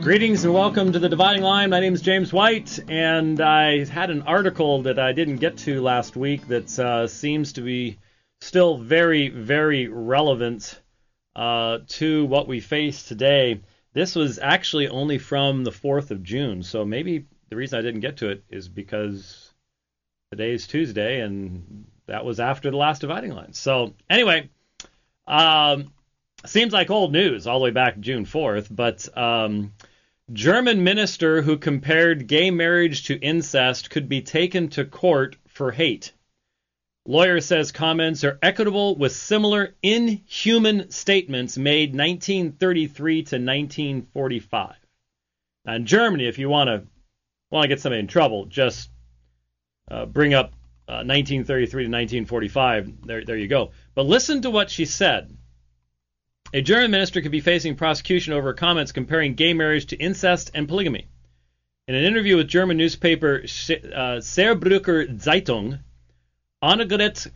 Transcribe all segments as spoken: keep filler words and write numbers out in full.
Greetings and welcome to The Dividing Line. My name is James White, and I had an article that I didn't get to last week that uh, seems to be still very, very relevant uh, to what we face today. This was actually only from the fourth of June, so maybe the reason I didn't get to it is because today's Tuesday, and that was after the last Dividing Line. So anyway, um, seems like old news all the way back June fourth, but um, German minister who compared gay marriage to incest could be taken to court for hate. Lawyer says comments are equitable with similar inhuman statements made nineteen thirty-three to nineteen forty-five. Now in Germany, if you want to want to get somebody in trouble, just uh, bring up uh, nineteen thirty-three to nineteen forty-five. There, there you go. But listen to what she said. A German minister could be facing prosecution over comments comparing gay marriage to incest and polygamy. In an interview with German newspaper uh, Saarbrücker Zeitung, Annegret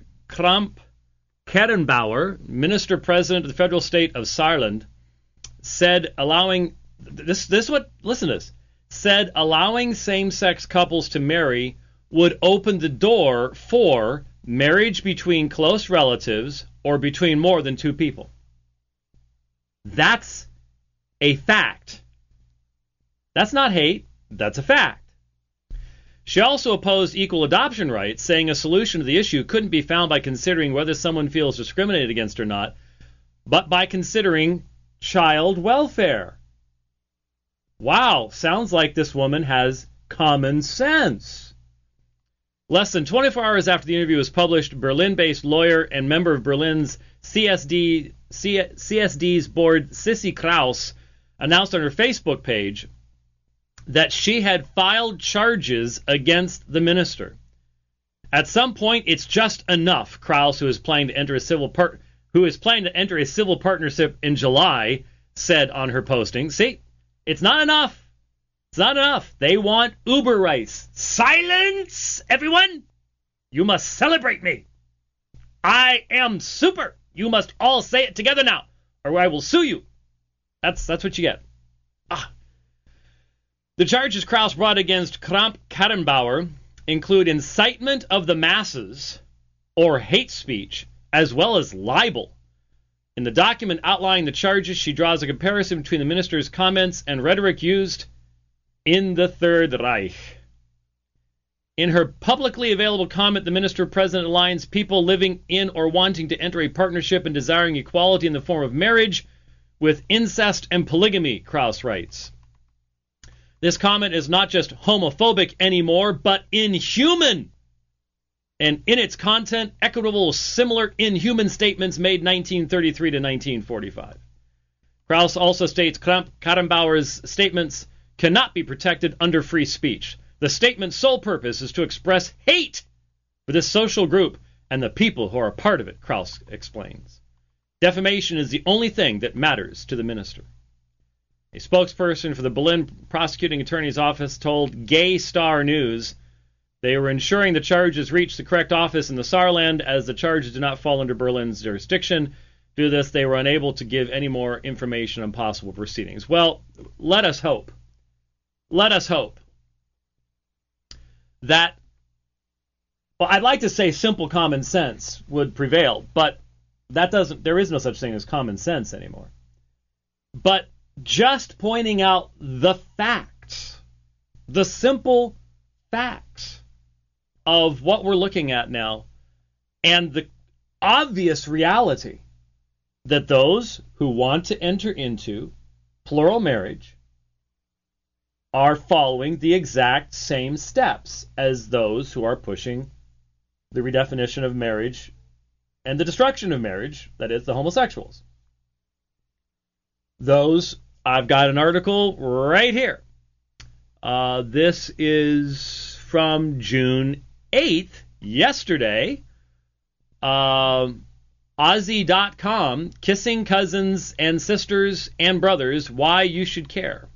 Kramp-Karrenbauer, minister-president of the federal state of Saarland, said allowing this this what listen to this said allowing same-sex couples to marry would open the door for marriage between close relatives or between more than two people. That's a fact. That's not hate. That's a fact. She also opposed equal adoption rights, saying a solution to the issue couldn't be found by considering whether someone feels discriminated against or not, but by considering child welfare. Wow, sounds like this woman has common sense. Less than twenty-four hours after the interview was published, Berlin-based lawyer and member of Berlin's C S D, C, CSD's board, Sissy Kraus, announced on her Facebook page that she had filed charges against the minister. At some point, it's just enough, Kraus, who is planning to enter a civil part, who is planning to enter a civil partnership in July, said on her posting. See, it's not enough. It's not enough. They want Uber rights. Silence, everyone! You must celebrate me. I am super. You must all say it together now, or I will sue you. That's that's what you get. Ah. The charges Kraus brought against Kramp-Karrenbauer include incitement of the masses or hate speech, as well as libel. In the document outlining the charges, she draws a comparison between the minister's comments and rhetoric used in the Third Reich. In her publicly available comment, the minister president aligns people living in or wanting to enter a partnership and desiring equality in the form of marriage with incest and polygamy, Kraus writes. This comment is not just homophobic anymore, but inhuman. And in its content, equitable with similar inhuman statements made nineteen thirty-three to nineteen forty-five. Kraus also states Kramp-Karrenbauer's statements cannot be protected under free speech. The statement's sole purpose is to express hate for this social group and the people who are a part of it, Kraus explains. Defamation is the only thing that matters to the minister. A spokesperson for the Berlin prosecuting attorney's office told Gay Star News they were ensuring the charges reached the correct office in the Saarland as the charges do not fall under Berlin's jurisdiction. Due to this, they were unable to give any more information on possible proceedings. Well, let us hope. Let us hope that, well, I'd like to say simple common sense would prevail, but that doesn't, there is no such thing as common sense anymore. But just pointing out the facts, the simple facts of what we're looking at now, and the obvious reality that those who want to enter into plural marriage are following the exact same steps as those who are pushing the redefinition of marriage and the destruction of marriage, that is, the homosexuals. Those, I've got an article right here. Uh, this is from June eighth, yesterday. Uh, Aussie dot com, Kissing Cousins and Sisters and Brothers, Why You Should Care.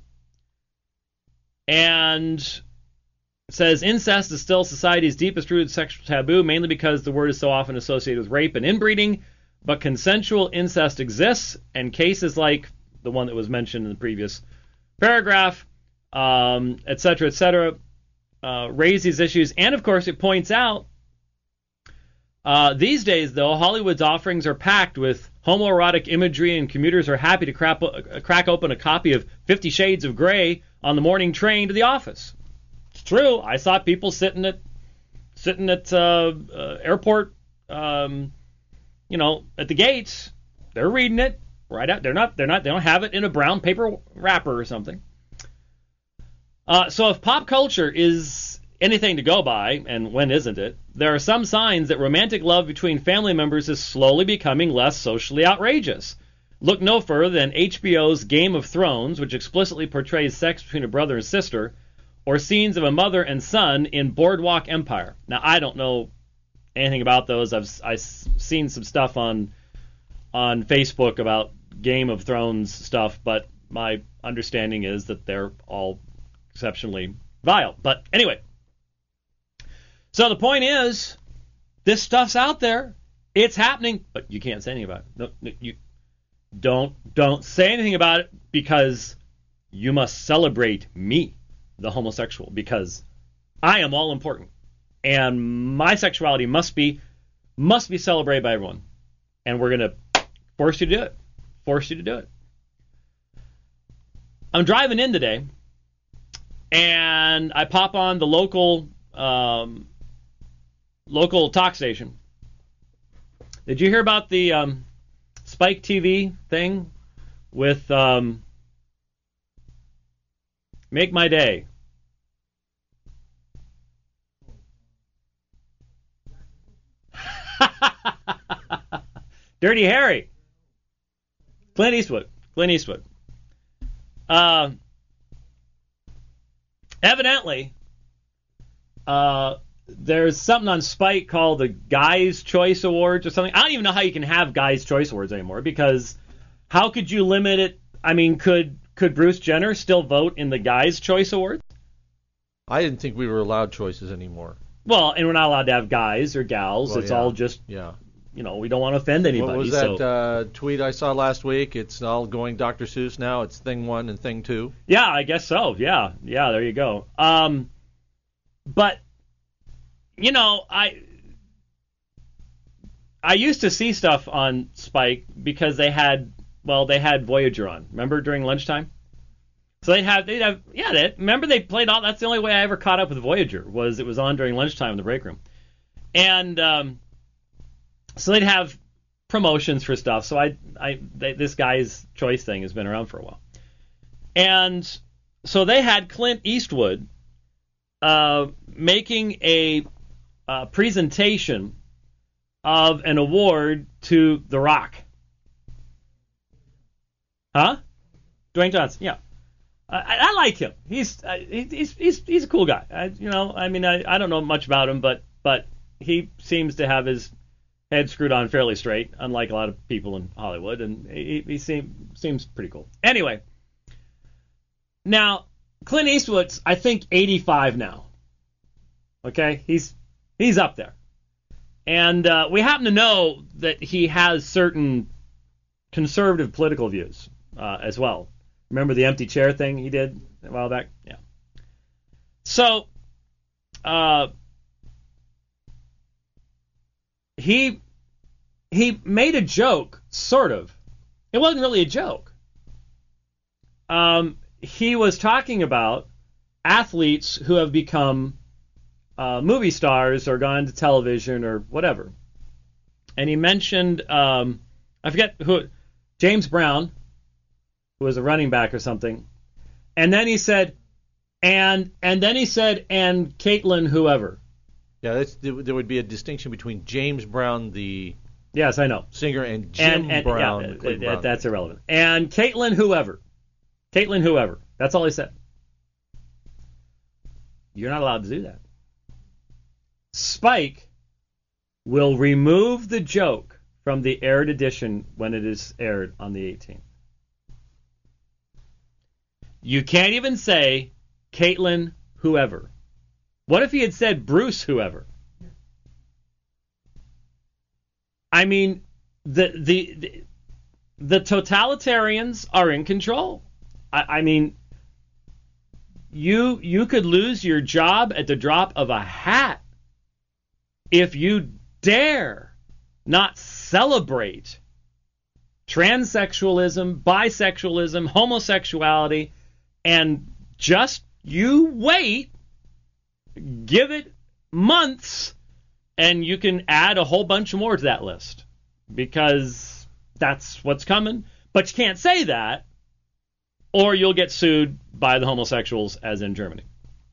And it says, incest is still society's deepest rooted sexual taboo, mainly because the word is so often associated with rape and inbreeding, but consensual incest exists, and cases like the one that was mentioned in the previous paragraph, um, et cetera, et cetera, uh, raise these issues. And, of course, it points out uh, these days, though, Hollywood's offerings are packed with homoerotic imagery, and commuters are happy to crap, uh, crack open a copy of Fifty Shades of Grey on the morning train to the office. It's true. I saw people sitting at sitting at uh, uh, airport, um, you know, at the gates. They're reading it right out. They're not. They're not. They don't have it in a brown paper wrapper or something. Uh, so if pop culture is anything to go by, and when isn't it? There are some signs that romantic love between family members is slowly becoming less socially outrageous. Look no further than H B O's Game of Thrones, which explicitly portrays sex between a brother and sister, or scenes of a mother and son in Boardwalk Empire. Now, I don't know anything about those. I've I've seen some stuff on on Facebook about Game of Thrones stuff, but my understanding is that they're all exceptionally vile. But anyway, so the point is, this stuff's out there. It's happening, but you can't say anything about it. No, no, you don't don't say anything about it, because you must celebrate me, the homosexual, because I am all important, and my sexuality must be must be celebrated by everyone, and we're gonna force you to do it. Force you to do it. I'm driving in today, and I pop on the local um, local talk station. Did you hear about the um, Spike T V thing with um, Make My Day? Dirty Harry. Clint Eastwood. Clint Eastwood. Uh, evidently, uh, there's something on Spike called the Guys' Choice Awards or something. I don't even know how you can have Guys' Choice Awards anymore, because how could you limit it? I mean, could could Bruce Jenner still vote in the Guys' Choice Awards? I didn't think we were allowed choices anymore. Well, and we're not allowed to have guys or gals. Well, it's yeah. all just, yeah. you know, we don't want to offend anybody. What was that so. uh, tweet I saw last week? It's all going Doctor Seuss now. It's thing one and thing two. Yeah, I guess so. Yeah, yeah, there you go. Um, but, you know, I I used to see stuff on Spike because they had, well, they had Voyager on. Remember during lunchtime? So they'd have, they'd have, yeah, they, remember they played all, that's the only way I ever caught up with Voyager, was it was on during lunchtime in the break room. And um, so they'd have promotions for stuff. So I, I, they, this Guy's Choice thing has been around for a while. And so they had Clint Eastwood uh, making a uh, presentation of an award to The Rock. Huh? Dwayne Johnson, yeah. I, I like him. He's uh, he's he's he's a cool guy. I, you know, I mean, I, I don't know much about him, but but he seems to have his head screwed on fairly straight, unlike a lot of people in Hollywood, and he, he seem, seems pretty cool. Anyway, now Clint Eastwood's I think eighty-five now. Okay, he's he's up there, and uh, we happen to know that he has certain conservative political views uh, as well. Remember the empty chair thing he did a while back? Yeah. So, uh, he he made a joke, sort of. It wasn't really a joke. Um, he was talking about athletes who have become uh, movie stars or gone to television or whatever. And he mentioned, um, I forget who, James Brown, who was a running back or something. And then he said, and and then he said, and Caitlyn whoever. Yeah, that's, there would be a distinction between James Brown, the yes, I know, singer, and Jim and, and, Brown. Yeah, Brown. That, that's irrelevant. And Caitlyn whoever. Caitlyn whoever. That's all he said. You're not allowed to do that. Spike will remove the joke from the aired edition when it is aired on the eighteenth. You can't even say Caitlyn whoever. What if he had said Bruce whoever? I mean, the the the, the totalitarians are in control. I, I mean, you you could lose your job at the drop of a hat if you dare not celebrate transsexualism, bisexualism, homosexuality, and just you wait, give it months, and you can add a whole bunch more to that list, because that's what's coming. But you can't say that, or you'll get sued by the homosexuals, as in Germany.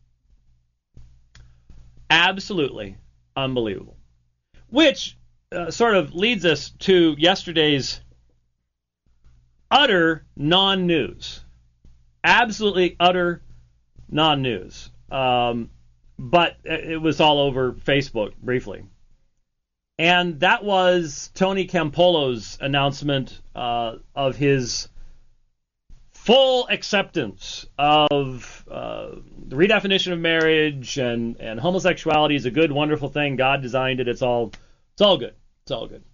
Absolutely unbelievable. Which uh, sort of leads us to yesterday's utter non-news. Absolutely utter non-news. Um, but it was all over Facebook briefly. And that was Tony Campolo's announcement uh, of his full acceptance of uh, the redefinition of marriage, and, and homosexuality is a good, wonderful thing. God designed it. It's all it's all good. It's all good.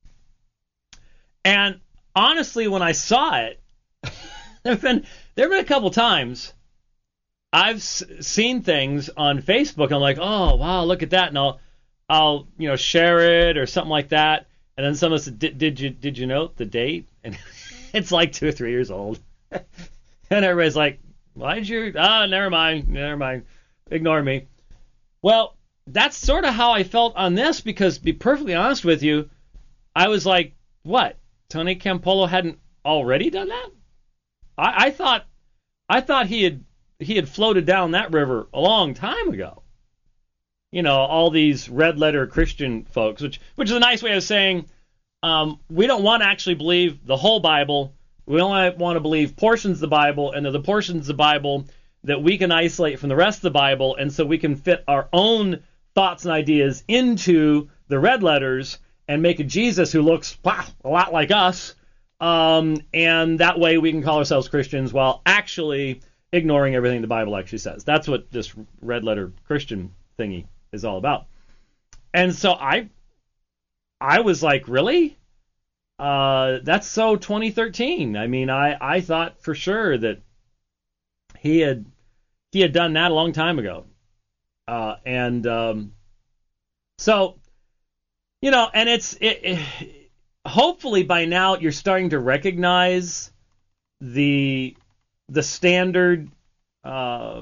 And honestly, when I saw it, there've been there've been a couple times I've s- seen things on Facebook. I'm like, oh wow, look at that, and I'll I'll you know share it or something like that, and then someone said, did, did you did you note the date? And it's like two or three years old. And everybody's like, why'd you, ah, never mind, never mind, ignore me. Well, that's sort of how I felt on this, because to be perfectly honest with you, I was like, what, Tony Campolo hadn't already done that? I, I thought I thought he had he had floated down that river a long time ago. You know, all these red letter Christian folks, which which is a nice way of saying um, we don't want to actually believe the whole Bible. We only want to believe portions of the Bible, and they're the portions of the Bible that we can isolate from the rest of the Bible, and so we can fit our own thoughts and ideas into the red letters and make a Jesus who looks wow, a lot like us, um, and that way we can call ourselves Christians while actually ignoring everything the Bible actually says. That's what this red letter Christian thingy is all about. And so I, I was like, really? Uh, that's so twenty thirteen. I mean, I, I thought for sure that he had he had done that a long time ago. Uh, and um, so, you know, and it's it, it, hopefully by now you're starting to recognize the the standard uh,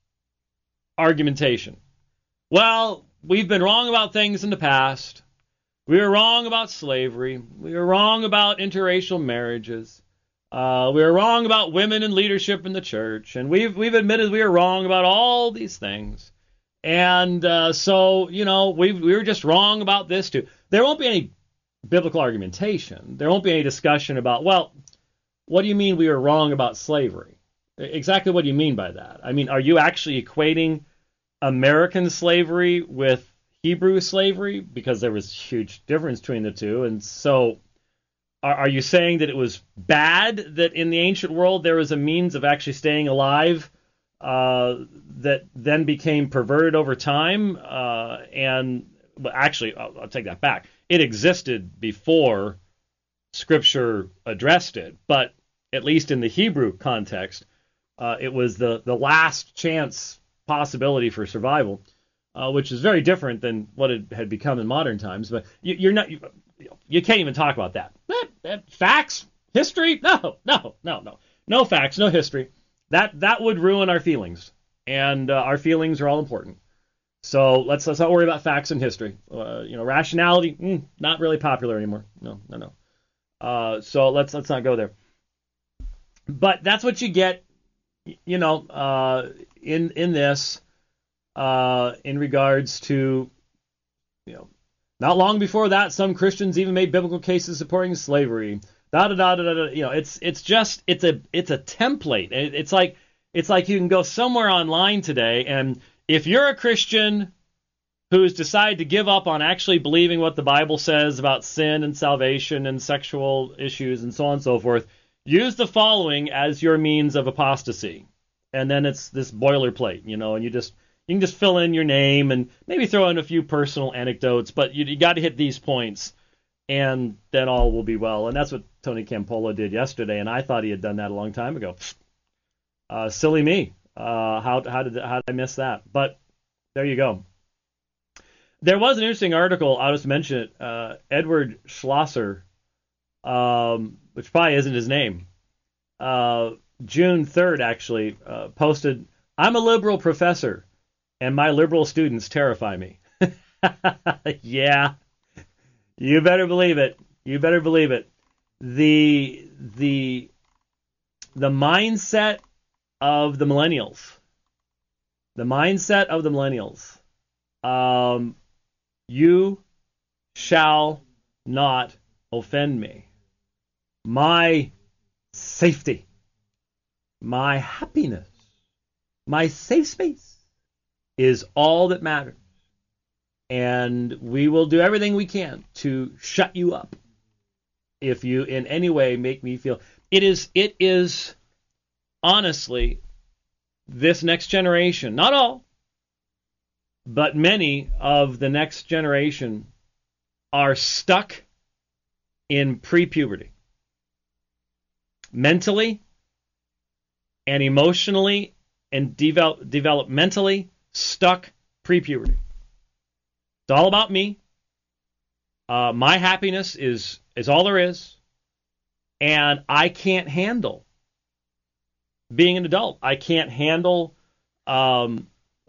argumentation. Well, we've been wrong about things in the past. We were wrong about slavery. We were wrong about interracial marriages. Uh, we were wrong about women in leadership in the church. And we've we've admitted we were wrong about all these things. And uh, so, you know, we we were just wrong about this too. There won't be any biblical argumentation. There won't be any discussion about, well, what do you mean we were wrong about slavery? Exactly what do you mean by that? I mean, are you actually equating American slavery with Hebrew slavery, because there was huge difference between the two? And so are, are you saying that it was bad that in the ancient world there was a means of actually staying alive uh, that then became perverted over time? Uh, and well, actually, I'll, I'll take that back. It existed before Scripture addressed it, but at least in the Hebrew context, uh, it was the, the last chance possibility for survival. Uh, which is very different than what it had become in modern times. But you, you're not, you, you can't even talk about that. That, that. Facts, history, no, no, no, no, no facts, no history. That that would ruin our feelings, and uh, our feelings are all important. So let's let's not worry about facts and history. Uh, you know, rationality, mm, not really popular anymore. No, no, no. Uh, so let's let's not go there. But that's what you get, you know, uh, in in this. Uh, in regards to, you know, not long before that, some Christians even made biblical cases supporting slavery. Da da da da da. You know, it's it's just it's a it's a template. It's like it's like you can go somewhere online today, and if you're a Christian who's decided to give up on actually believing what the Bible says about sin and salvation and sexual issues and so on and so forth, use the following as your means of apostasy, and then it's this boilerplate, you know, and you just You can just fill in your name and maybe throw in a few personal anecdotes, but you, you got to hit these points, and then all will be well. And that's what Tony Campolo did yesterday, and I thought he had done that a long time ago. Uh, silly me. Uh, how how did how did I miss that? But there you go. There was an interesting article. I'll just mention it. Uh, Edward Schlosser, um, which probably isn't his name, uh, June third actually uh, posted, "I'm a liberal professor, and my liberal students terrify me." Yeah, you better believe it. You better believe it. The the the mindset of the millennials, the mindset of the millennials. Um, you shall not offend me. My safety, my happiness, my safe space is all that matters. And we will do everything we can to shut you up if you in any way make me feel. It is, it is honestly this next generation, not all, but many of the next generation are stuck in pre-puberty. Mentally and emotionally and develop, developmentally stuck pre-puberty. It's all about me. Uh, my happiness is, is all there is. And I can't handle being an adult. I can't handle... Um,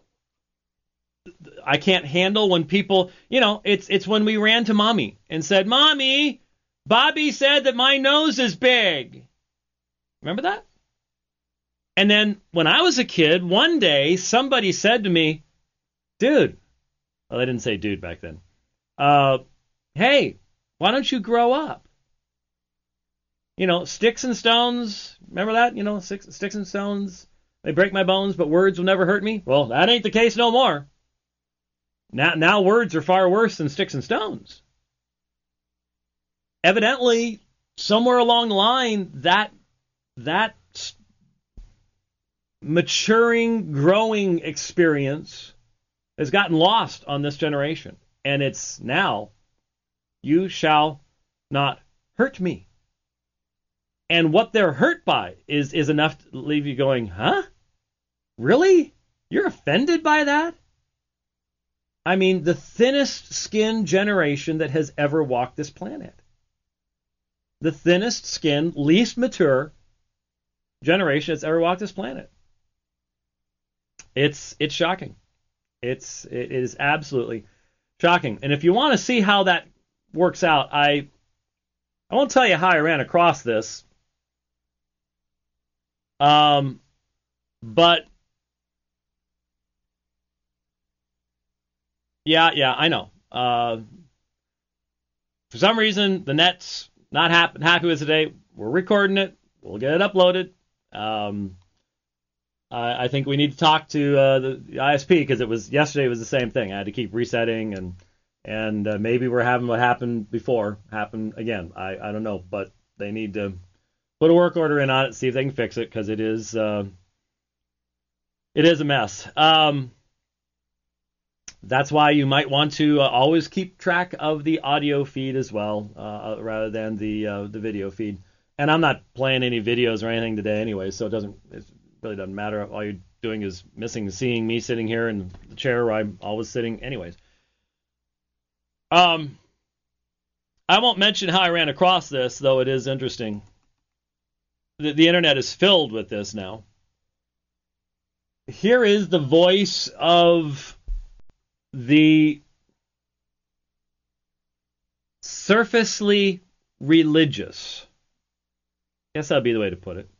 I can't handle when people, you know, it's it's when we ran to Mommy and said, "Mommy, Bobby said that my nose is big." Remember that? And then when I was a kid, one day somebody said to me, "Dude," well, they didn't say dude back then, uh, "hey, why don't you grow up?" You know, sticks and stones, remember that? You know, six, sticks and stones, they break my bones, but words will never hurt me. Well, that ain't the case no more. Now, now words are far worse than sticks and stones. Evidently, somewhere along the line, that that maturing, growing experience has gotten lost on this generation. And it's now, you shall not hurt me. And what they're hurt by is, is enough to leave you going, huh? Really? You're offended by that? I mean, the thinnest skinned generation that has ever walked this planet. The thinnest skinned, least mature generation that's ever walked this planet. It's it's shocking. It's it is absolutely shocking. And if you want to see how that works out, I I won't tell you how I ran across this. Um, but Yeah, yeah, I know. Uh, for some reason, the net's not happy, happy with it today. We're recording it. We'll get it uploaded. Um, I, I think we need to talk to uh, the, the I S P because it was yesterday was the same thing. I had to keep resetting, and and uh, maybe we're having what happened before happen again. I, I don't know, but they need to put a work order in on it, see if they can fix it because it is uh, it is a mess. Um, That's why you might want to uh, always keep track of the audio feed as well, uh, rather than the uh, the video feed. And I'm not playing any videos or anything today anyway, so it doesn't it really doesn't matter. All you're doing is missing seeing me sitting here in the chair where I'm always sitting anyways. Um, I won't mention how I ran across this, though it is interesting. The, the internet is filled with this now. Here is the voice of the surfacely religious. I guess that'd be the way to put it.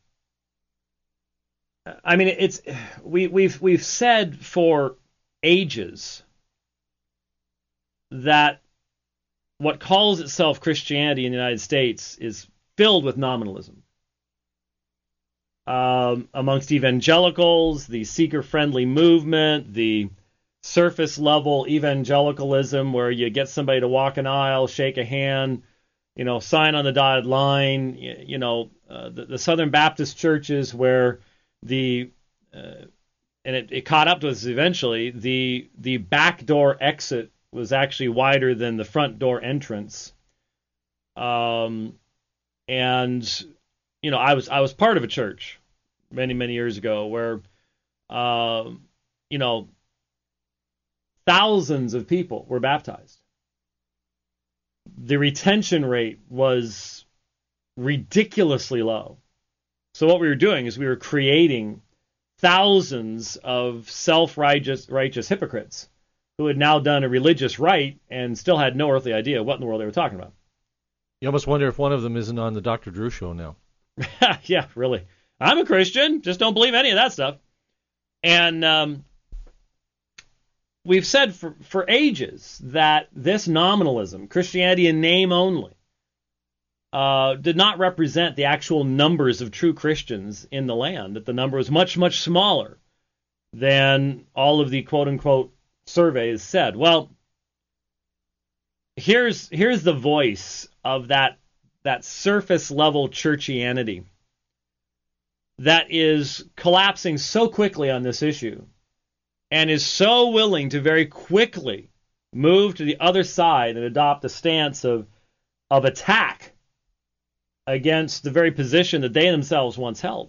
I mean, it's we, we've we've said for ages that what calls itself Christianity in the United States is filled with nominalism. Um, amongst evangelicals, the seeker-friendly movement, the surface-level evangelicalism where you get somebody to walk an aisle, shake a hand, you know, sign on the dotted line, you, you know, uh, the, the Southern Baptist churches where the, uh, and it, it caught up to us eventually, the the back door exit was actually wider than the front door entrance. Um, and, you know, I was I was part of a church many, many years ago where uh, you know, thousands of people were baptized. The retention rate was ridiculously low. So what we were doing is we were creating thousands of self-righteous righteous hypocrites who had now done a religious rite and still had no earthly idea what in the world they were talking about. You almost wonder if one of them isn't on the Doctor Drew show now. Yeah, really. I'm a Christian, just don't believe any of that stuff. And um, we've said for, for ages that this nominalism, Christianity in name only, uh, did not represent the actual numbers of true Christians in the land, that the number was much, much smaller than all of the quote-unquote surveys said. Well, here's here's the voice of that that surface-level churchianity that is collapsing so quickly on this issue and is so willing to very quickly move to the other side and adopt a stance of of attack against the very position that they themselves once held.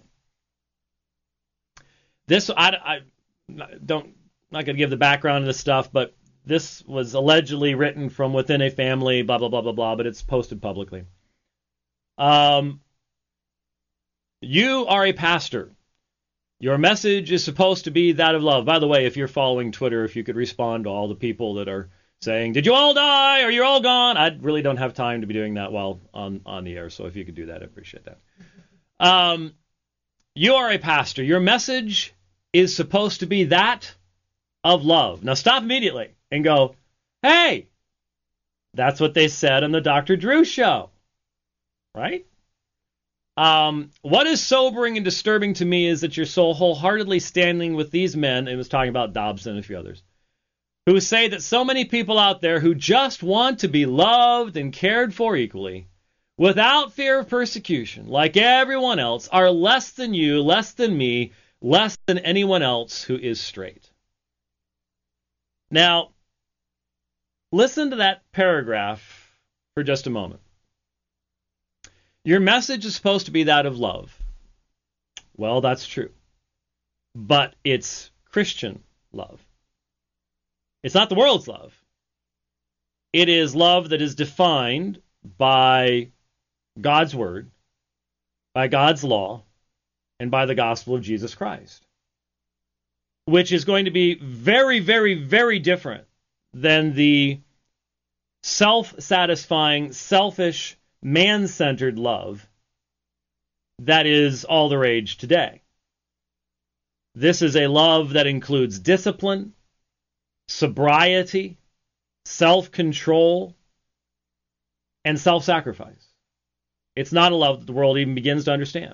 This, I, I don't, I'm not going to give the background of this stuff, but this was allegedly written from within a family, blah, blah, blah, blah, blah, but it's posted publicly. Um, you are a pastor. Your message is supposed to be that of love. By the way, if you're following Twitter, if you could respond to all the people that are saying, did you all die? Are you all gone? I really don't have time to be doing that while on, on the air, so if you could do that, I appreciate that. Um, you are a pastor. Your message is supposed to be that of love. Now stop immediately and go, hey, that's what they said on the Doctor Drew show, right? Um, what is sobering and disturbing to me is that you're so wholeheartedly standing with these men, and it was talking about Dobson and a few others, who say that so many people out there who just want to be loved and cared for equally, without fear of persecution, like everyone else, are less than you, less than me, less than anyone else who is straight. Now, listen to that paragraph for just a moment. Your message is supposed to be that of love. Well, that's true. But it's Christian love. It's not the world's love. It is love that is defined by God's word, by God's law, and by the gospel of Jesus Christ, which is going to be very, very, very different than the self-satisfying, selfish, man-centered love that is all the rage today. This is a love that includes discipline, sobriety, self-control, and self-sacrifice. It's not a love that the world even begins to understand.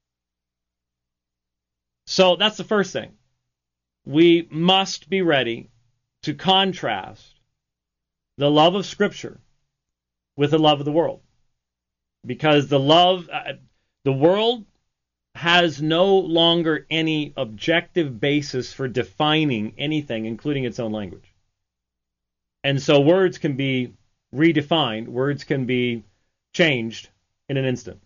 So that's the first thing. We must be ready to contrast the love of Scripture with the love of the world. Because the love, uh, the world has no longer any objective basis for defining anything, including its own language. And so words can be redefined, words can be changed in an instant.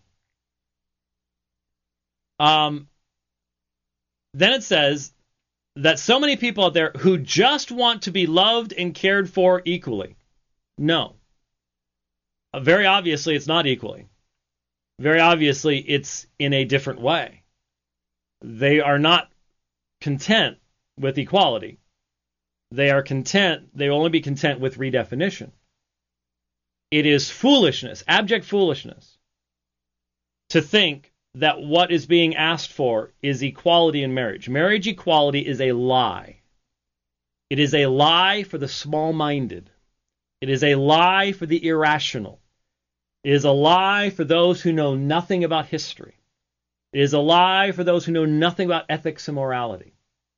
Um, then it says that so many people out there who just want to be loved and cared for equally. No. Uh, very obviously, it's not equally. Very obviously, it's in a different way. They are not content with equality. They are content, they will only be content with redefinition. It is foolishness, abject foolishness, to think that what is being asked for is equality in marriage. Marriage equality is a lie. It is a lie for the small-minded. It is a lie for the irrational. It is a lie for those who know nothing about history. It is a lie for those who know nothing about ethics and morality.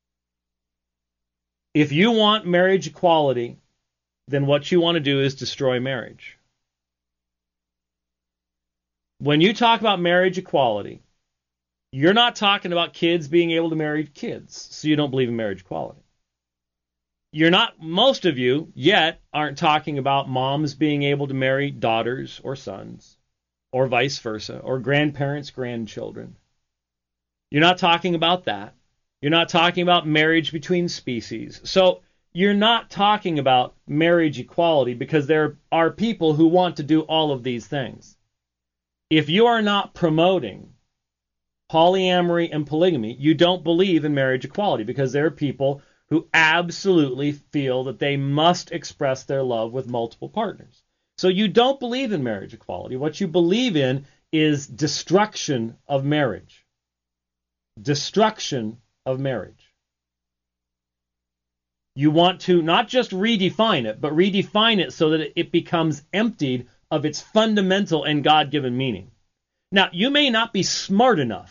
If you want marriage equality, then what you want to do is destroy marriage. When you talk about marriage equality, you're not talking about kids being able to marry kids, so you don't believe in marriage equality. You're not, most of you yet aren't talking about moms being able to marry daughters or sons, or vice versa, or grandparents, grandchildren. You're not talking about that. You're not talking about marriage between species. So you're not talking about marriage equality because there are people who want to do all of these things. If you are not promoting polyamory and polygamy, you don't believe in marriage equality because there are people who absolutely feel that they must express their love with multiple partners. So you don't believe in marriage equality. What you believe in is destruction of marriage. Destruction of marriage. You want to not just redefine it, but redefine it so that it becomes emptied of its fundamental and God-given meaning. Now, you may not be smart enough.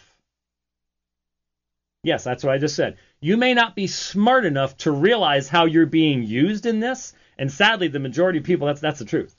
Yes, that's what I just said. You may not be smart enough to realize how you're being used in this, and sadly, the majority of people, that's that's the truth.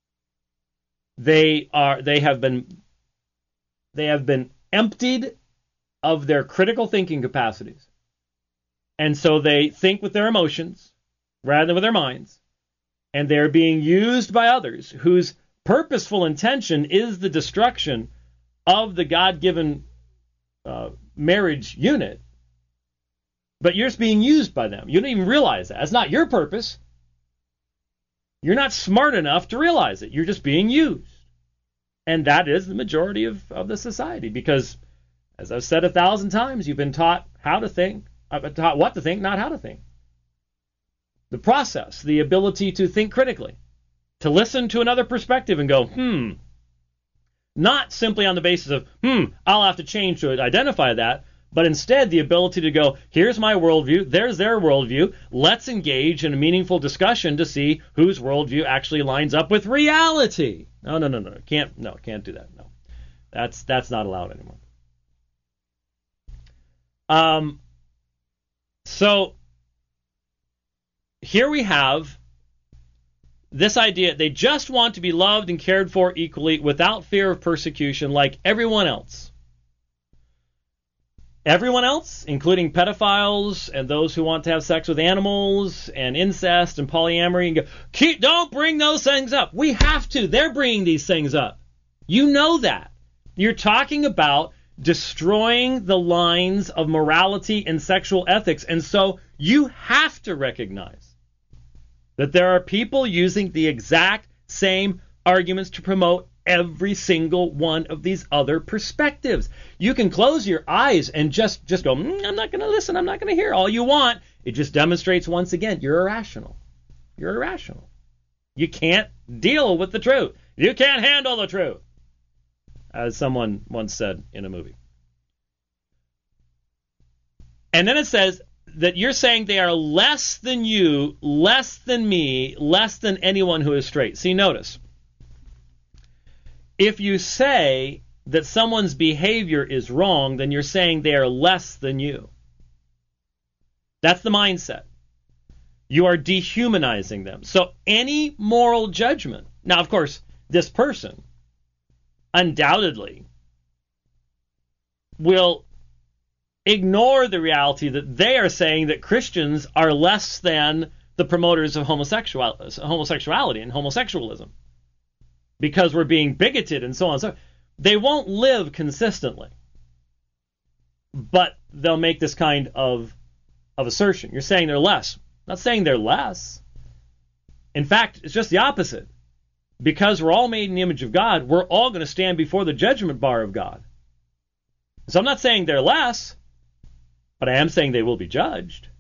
They are they have been they have been emptied of their critical thinking capacities. And so they think with their emotions rather than with their minds. And they're being used by others whose purposeful intention is the destruction of the God-given uh, marriage unit. But you're just being used by them. You don't even realize that. It's not your purpose. You're not smart enough to realize it. You're just being used. And that is the majority of, of the society because, as I've said a thousand times, you've been taught how to think, uh, taught what to think, not how to think. The process, the ability to think critically, to listen to another perspective and go, hmm, not simply on the basis of, hmm, I'll have to change to identify that, but instead the ability to go, here's my worldview, there's their worldview, let's engage in a meaningful discussion to see whose worldview actually lines up with reality. No, no, no, no, can't, no, can't do that, no. That's, that's not allowed anymore. Um, so, here we have this idea. They just want to be loved and cared for equally without fear of persecution like everyone else. Everyone else, including pedophiles and those who want to have sex with animals and incest and polyamory. And go, Keep, don't bring those things up. We have to. They're bringing these things up. You know that. You're talking about destroying the lines of morality and sexual ethics. And so you have to recognize that there are people using the exact same arguments to promote every single one of these other perspectives. You can close your eyes and just, just go, mm, I'm not going to listen, I'm not going to hear all you want. It just demonstrates once again, you're irrational. You're irrational. You can't deal with the truth. You can't handle the truth, as someone once said in a movie. And then it says that you're saying they are less than you, less than me, less than anyone who is straight. See, notice. If you say that someone's behavior is wrong, then you're saying they are less than you. That's the mindset. You are dehumanizing them. So any moral judgment. Now, of course, this person undoubtedly will ignore the reality that they are saying that Christians are less than the promoters of homosexual, homosexuality and homosexualism because we're being bigoted and so on. So they won't live consistently, but they'll make this kind of, of assertion. You're saying they're less. I'm not saying they're less. In fact, it's just the opposite. Because we're all made in the image of God, we're all going to stand before the judgment bar of God. So I'm not saying they're less, but I am saying they will be judged.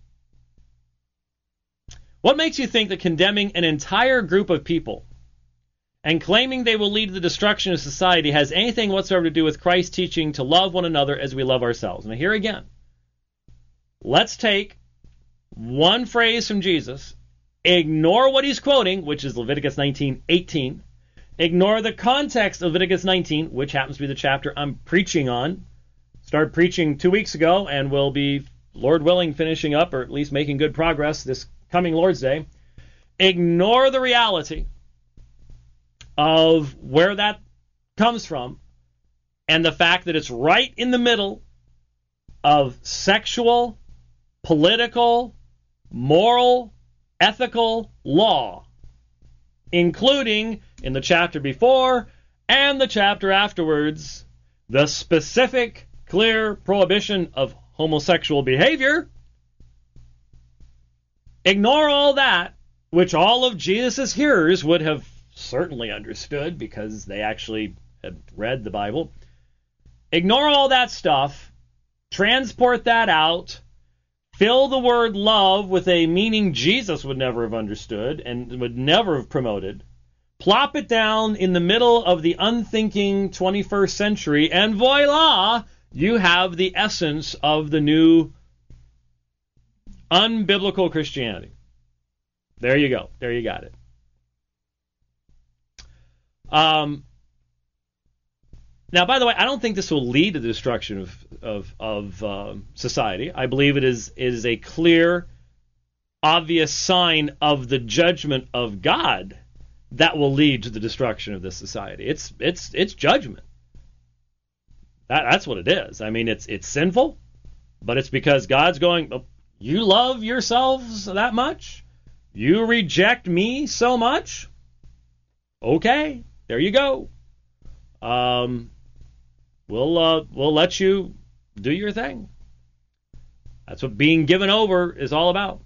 What makes you think that condemning an entire group of people and claiming they will lead to the destruction of society has anything whatsoever to do with Christ's teaching to love one another as we love ourselves? Now here again, let's take one phrase from Jesus, ignore what he's quoting, which is Leviticus nineteen eighteen, ignore the context of Leviticus nineteen, which happens to be the chapter I'm preaching on. Started preaching two weeks ago and will be, Lord willing, finishing up or at least making good progress this coming Lord's Day. Ignore the reality of where that comes from and the fact that it's right in the middle of sexual, political, moral, ethical law, including in the chapter before and the chapter afterwards, the specific, clear prohibition of homosexual behavior. Ignore all that, which all of Jesus' hearers would have certainly understood because they actually had read the Bible. Ignore all that stuff, transport that out, fill the word love with a meaning Jesus would never have understood and would never have promoted. Plop it down in the middle of the unthinking twenty-first century, and voila, you have the essence of the new unbiblical Christianity. There you go. There you got it. Um, now, by the way, I don't think this will lead to the destruction of of, of um, society. I believe it is is a clear, obvious sign of the judgment of God that will lead to the destruction of this society. It's it's it's judgment. That that's what it is. I mean, it's it's sinful, but it's because God's going, oh, you love yourselves that much? You reject me so much? Okay, there you go. Um, we'll uh, we'll let you do your thing. That's what being given over is all about.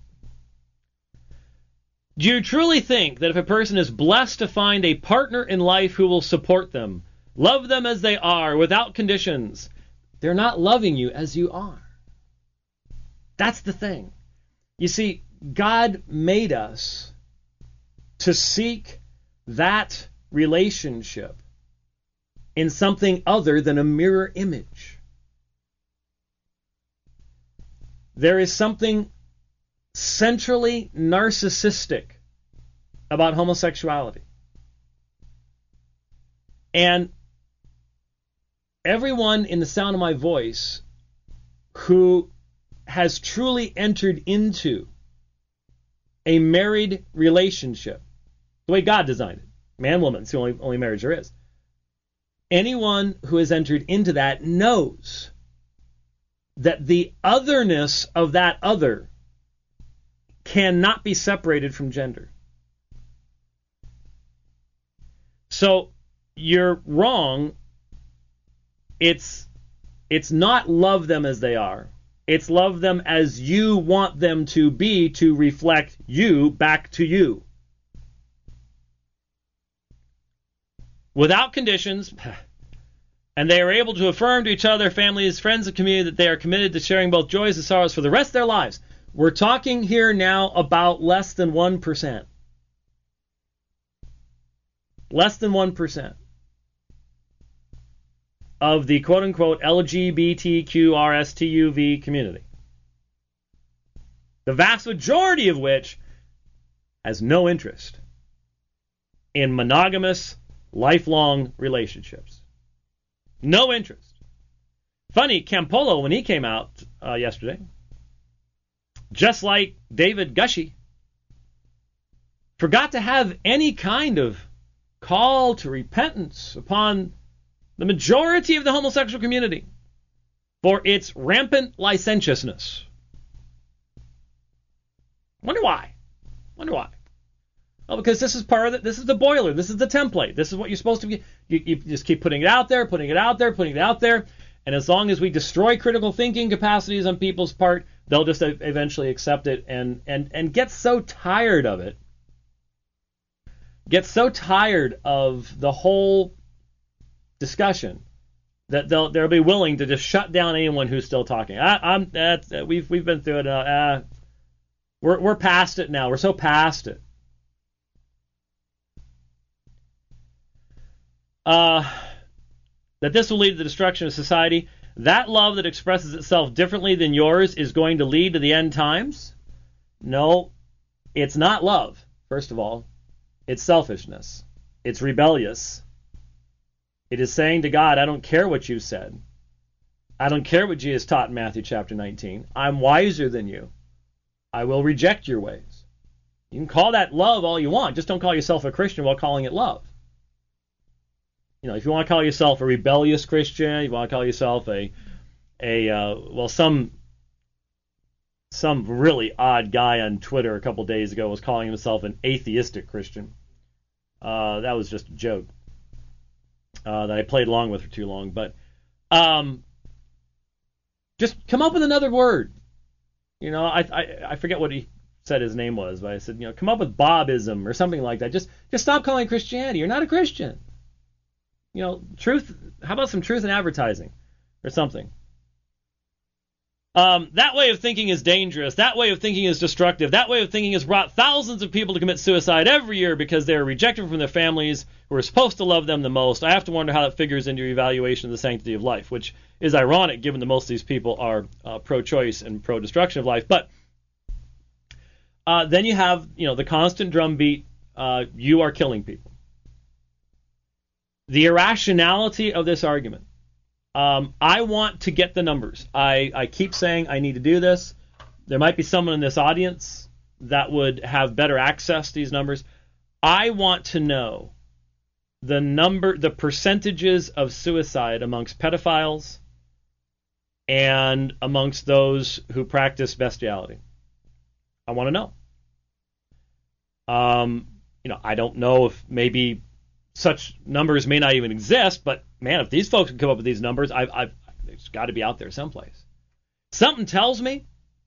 Do you truly think that if a person is blessed to find a partner in life who will support them, love them as they are, without conditions, they're not loving you as you are? That's the thing. You see, God made us to seek that relationship in something other than a mirror image. There is something centrally narcissistic about homosexuality. And everyone in the sound of my voice who has truly entered into a married relationship, the way God designed it, man, woman, it's the only, only marriage there is. Anyone who has entered into that knows that the otherness of that other cannot be separated from gender. So you're wrong. It's it's not love them as they are. It's love them as you want them to be to reflect you back to you. Without conditions, and they are able to affirm to each other, families, friends, and community that they are committed to sharing both joys and sorrows for the rest of their lives. We're talking here now about less than one percent. Less than one percent of the quote-unquote L G B T Q R S T U V community. The vast majority of which has no interest in monogamous, lifelong relationships. No interest. Funny, Campolo, when he came out uh, yesterday, just like David Gushee, forgot to have any kind of call to repentance upon the majority of the homosexual community for its rampant licentiousness. Wonder why? Wonder why? Well, because this is part of the, this is the boiler. This is the template. This is what you're supposed to be. You, you just keep putting it out there, putting it out there, putting it out there. And as long as we destroy critical thinking capacities on people's part, they'll just eventually accept it and, and, and get so tired of it. Get so tired of the whole discussion that they'll they'll be willing to just shut down anyone who's still talking. I, I'm that's we've we've been through it. Uh, uh, we're we're past it now. We're so past it. Uh, that this will lead to the destruction of society. That love that expresses itself differently than yours is going to lead to the end times? No, it's not love, first of all. It's selfishness. It's rebellious. It is saying to God, I don't care what you said. I don't care what Jesus taught in Matthew chapter nineteen. I'm wiser than you. I will reject your ways. You can call that love all you want. Just don't call yourself a Christian while calling it love. You know, if you want to call yourself a rebellious Christian, you want to call yourself a, a uh, well, some some really odd guy on Twitter a couple days ago was calling himself an atheistic Christian. Uh, that was just a joke uh, that I played along with for too long. But um, Just come up with another word. You know, I, I I forget what he said his name was, but I said, you know, come up with Bobism or something like that. Just just stop calling it Christianity. You're not a Christian. You know, truth. How about some truth in advertising or something? Um, that way of thinking is dangerous. That way of thinking is destructive. That way of thinking has brought thousands of people to commit suicide every year because they are rejected from their families who are supposed to love them the most. I have to wonder how that figures into your evaluation of the sanctity of life, which is ironic given that most of these people are uh, pro-choice and pro-destruction of life. But uh, then you have, you know, the constant drumbeat, uh, you are killing people. The irrationality of this argument. Um, I want to get the numbers. I, I keep saying I need to do this. There might be someone in this audience that would have better access to these numbers. I want to know the number, the percentages of suicide amongst pedophiles and amongst those who practice bestiality. I want to know. Um, you know, I don't know if maybe such numbers may not even exist, but man, if these folks can come up with these numbers, I've, I've it's got to be out there someplace. Something tells me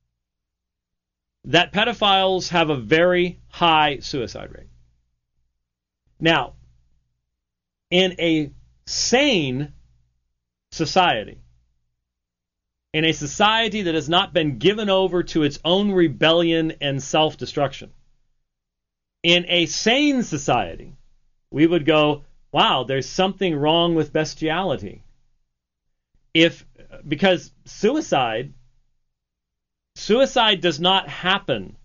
that pedophiles have a very high suicide rate. Now, in a sane society, in a society that has not been given over to its own rebellion and self-destruction, in a sane society, we would go, wow, there's something wrong with bestiality. If, because suicide, suicide does not happen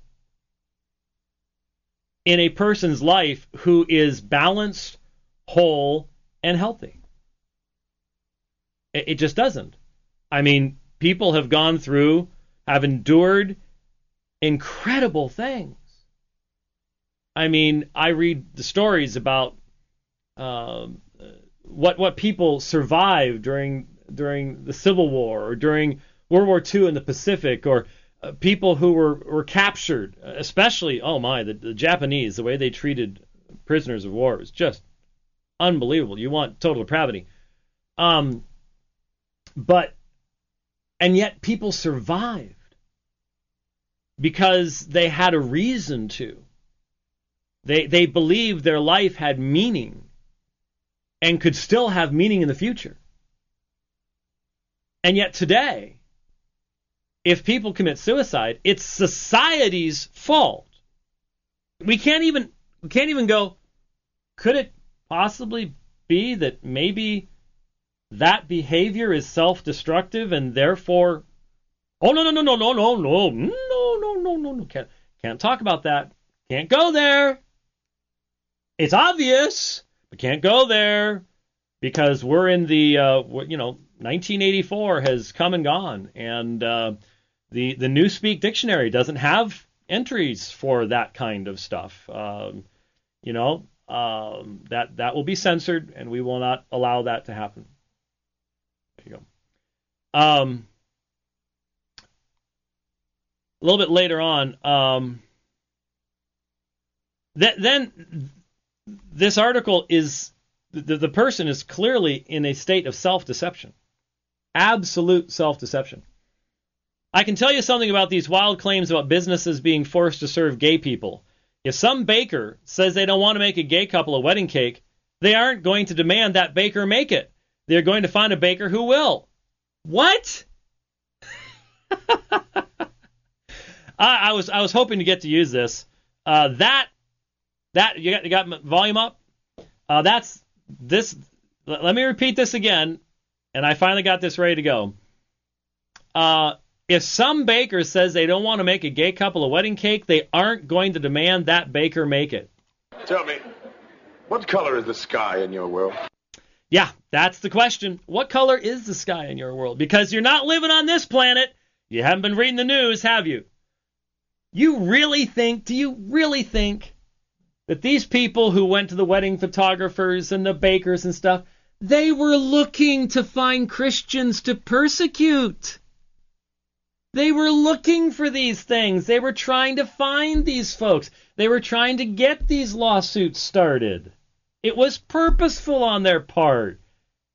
in a person's life who is balanced, whole, and healthy. It, it just doesn't. I mean, people have gone through, have endured incredible things. I mean, I read the stories about um, what what people survived during during the Civil War or during World War Two in the Pacific, or uh, people who were, were captured, especially, oh my, the, the Japanese, the way they treated prisoners of war was just unbelievable. You want total depravity. Um, but, and yet people survived because they had a reason to. They they believed their life had meaning and could still have meaning in the future. And yet today, if people commit suicide, it's society's fault. We can't even we can't even go, could it possibly be that maybe that behavior is self-destructive and therefore, oh no no no no no no no no no no no no can't can't talk about that. Can't go there. It's obvious, but can't go there because we're in the, uh, you know, nineteen eighty-four has come and gone, and uh, the the Newspeak dictionary doesn't have entries for that kind of stuff. Um, you know, um, that that will be censored, and we will not allow that to happen. There you go. Um, a little bit later on, um, th- then. This article is, the, the person is clearly in a state of self-deception. Absolute self-deception. I can tell you something about these wild claims about businesses being forced to serve gay people. If some baker says they don't want to make a gay couple a wedding cake, they aren't going to demand that baker make it. They're going to find a baker who will. What? I, I was I was hoping to get to use this. Uh, that That you got, you got volume up? Uh, that's this. Let me repeat this again, and I finally got this ready to go. Uh, if some baker says they don't want to make a gay couple a wedding cake, they aren't going to demand that baker make it. Tell me, what color is the sky in your world? Yeah, that's the question. What color is the sky in your world? Because you're not living on this planet. You haven't been reading the news, have you? You really think, do you really think that these people who went to the wedding photographers and the bakers and stuff, they were looking to find Christians to persecute? They were looking for these things. They were trying to find these folks. They were trying to get these lawsuits started. It was purposeful on their part.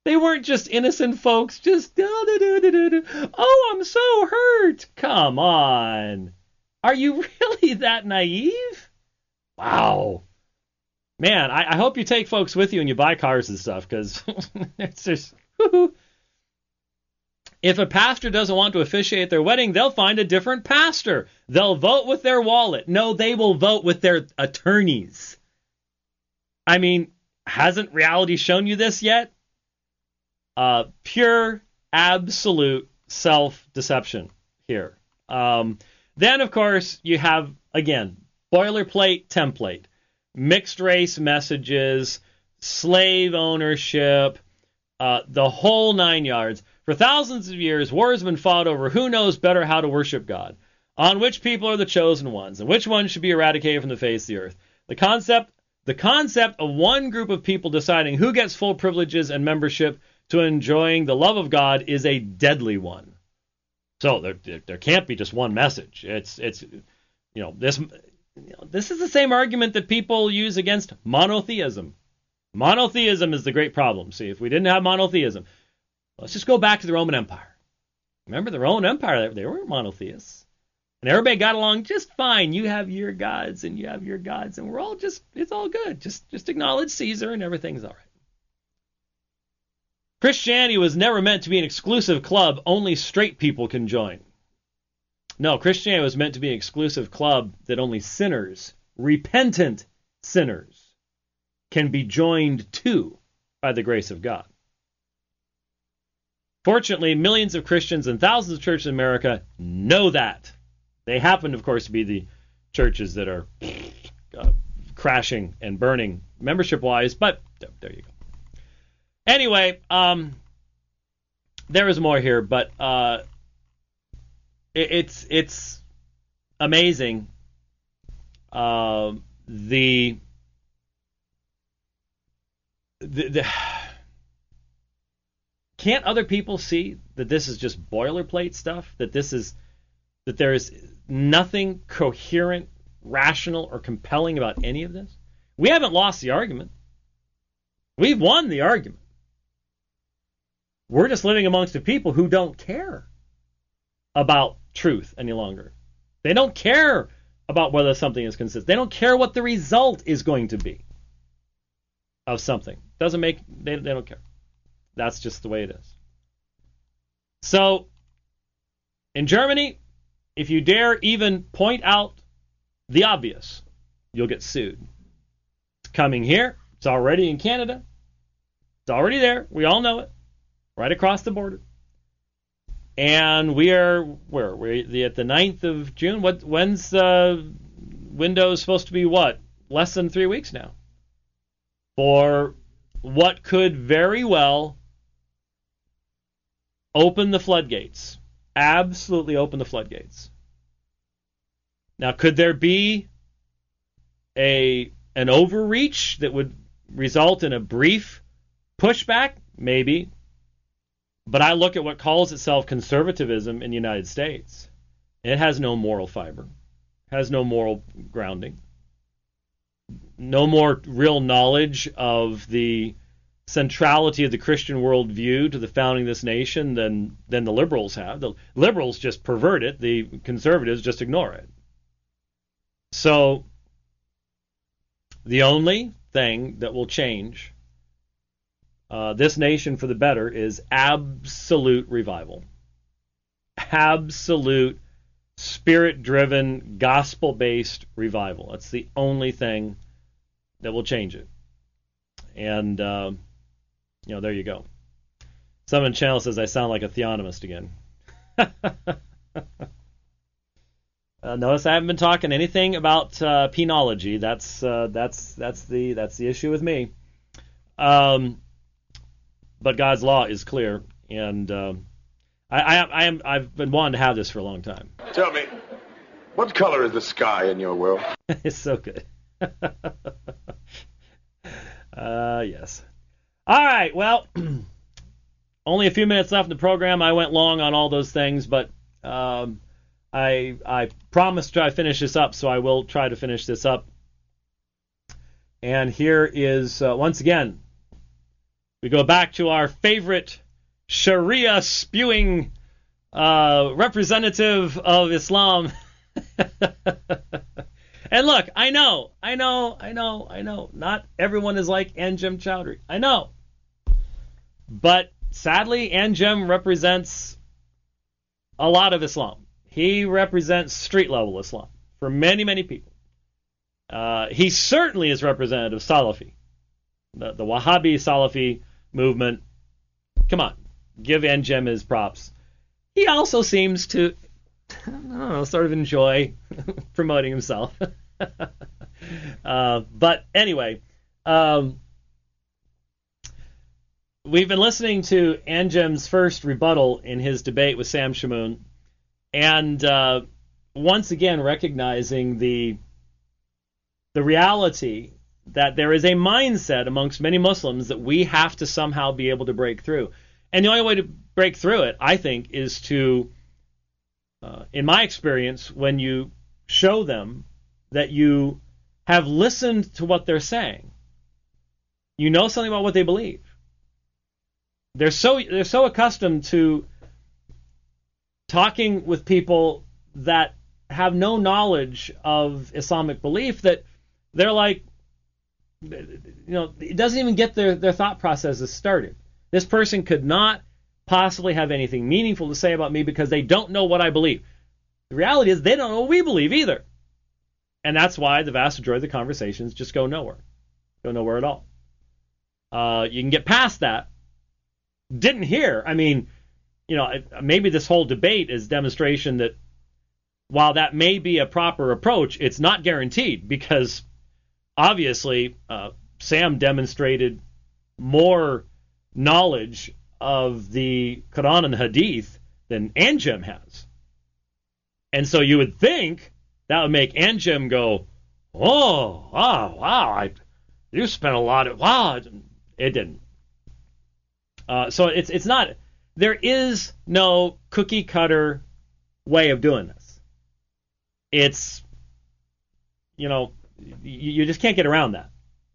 They weren't just innocent folks, just, oh, I'm so hurt. Come on. Are you really that naive? Wow. Man, I, I hope you take folks with you when you buy cars and stuff, because it's just, whoo-hoo. If a pastor doesn't want to officiate their wedding, they'll find a different pastor. They'll vote with their wallet. No, they will vote with their attorneys. I mean, hasn't reality shown you this yet? Uh, pure, absolute self-deception here. Um, then, of course, you have, again, boilerplate template, mixed race messages, slave ownership, uh, the whole nine yards. For thousands of years, war has been fought over who knows better how to worship God, on which people are the chosen ones, and which ones should be eradicated from the face of the earth. The concept, the concept of one group of people deciding who gets full privileges and membership to enjoying the love of God is a deadly one. So there, there, there can't be just one message. It's, it's, you know, this, you know, this is the same argument that people use against monotheism. Monotheism is the great problem. See, if we didn't have monotheism, let's just go back to the Roman Empire. Remember the Roman Empire, they weren't monotheists. And everybody got along just fine. You have your gods and you have your gods, and we're all just, it's all good. Just, just acknowledge Caesar and everything's all right. Christianity was never meant to be an exclusive club only straight people can join. No, Christianity was meant to be an exclusive club that only sinners, repentant sinners, can be joined to by the grace of God. Fortunately, millions of Christians and thousands of churches in America know that. They happen, of course, to be the churches that are uh, crashing and burning membership-wise, but there you go. Anyway, um, there is more here, but uh, it, it's it's amazing uh, the, the the can't other people see that this is just boilerplate stuff? That this is that there is nothing coherent, rational, or compelling about any of this? We haven't lost the argument. We've won the argument. We're just living amongst the people who don't care about truth any longer. They don't care about whether something is consistent. They don't care what the result is going to be of something. Doesn't make they, they don't care. That's just the way it is. So, in Germany, if you dare even point out the obvious, you'll get sued. It's coming here. It's already in Canada. It's already there. We all know it. Right across the border. And we are, where? We're at the ninth of June. What? When's uh, Windows supposed to be what? Less than three weeks now. For what could very well open the floodgates. Absolutely open the floodgates. Now, could there be a an overreach that would result in a brief pushback? Maybe. But I look at what calls itself conservatism in the United States. It has no moral fiber, has no moral grounding, no more real knowledge of the centrality of the Christian worldview to the founding of this nation than, than the liberals have. The liberals just pervert it. The conservatives just ignore it. So the only thing that will change Uh, this nation for the better is absolute revival. Absolute spirit-driven, gospel-based revival. That's the only thing that will change it. And, uh, you know, there you go. Someone in the channel says I sound like a theonomist again. uh, notice I haven't been talking anything about uh, penology. That's uh, that's that's the that's the issue with me. Um. But God's law is clear, and uh, I, I, I am, I've been wanting to have this for a long time. Tell me, what color is the sky in your world? It's so good. uh, yes. All right, well, only a few minutes left in the program. I went long on all those things, but um, I, I promised to try to finish this up, so I will try to finish this up. And here is, uh, once again, We go back to our favorite Sharia spewing uh, representative of Islam. And look, I know, I know, I know, I know. Not everyone is like Anjem Choudhury. I know. But sadly, Anjem represents a lot of Islam. He represents street-level Islam for many, many people. Uh, he certainly is representative of Salafi, the, the Wahhabi Salafi movement. Come on, give Anjem his props. He also seems to, I don't know, sort of enjoy promoting himself. uh, but anyway, um, we've been listening to Anjem's first rebuttal in his debate with Sam Shamoun, and uh, once again recognizing the the reality that there is a mindset amongst many Muslims that we have to somehow be able to break through. And the only way to break through it, I think, is to, uh, in my experience, when you show them that you have listened to what they're saying, you know something about what they believe. They're so they're so accustomed to talking with people that have no knowledge of Islamic belief that they're like, you know, it doesn't even get their, their thought processes started. This person could not possibly have anything meaningful to say about me because they don't know what I believe. The reality is they don't know what we believe either. And that's why the vast majority of the conversations just go nowhere. Go nowhere at all. Uh, you can get past that. Didn't hear. I mean, you know, maybe this whole debate is demonstration that while that may be a proper approach, it's not guaranteed because obviously uh, Sam demonstrated more knowledge of the Quran and Hadith than Anjem has. And so you would think that would make Anjem go, oh, wow, wow, I, you spent a lot of, wow. It didn't. Uh, so it's it's not, there is no cookie cutter way of doing this. It's, you know, you, you just can't get around that.